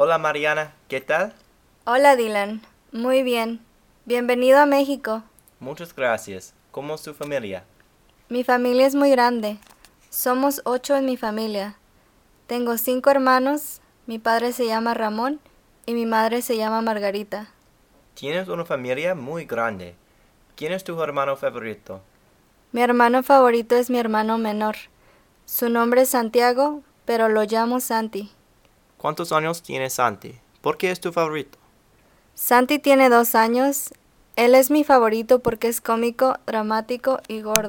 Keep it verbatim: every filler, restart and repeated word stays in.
Hola Mariana, ¿qué tal? Hola Dylan, muy bien. Bienvenido a México. Muchas gracias. ¿Cómo es tu familia? Mi familia es muy grande. Somos ocho en mi familia. Tengo cinco hermanos, mi padre se llama Ramón y mi madre se llama Margarita. Tienes una familia muy grande. ¿Quién es tu hermano favorito? Mi hermano favorito es mi hermano menor. Su nombre es Santiago, pero lo llamo Santi. ¿Cuántos años tiene Santi? ¿Por qué es tu favorito? Santi tiene dos años. Él es mi favorito porque es cómico, dramático y gordo.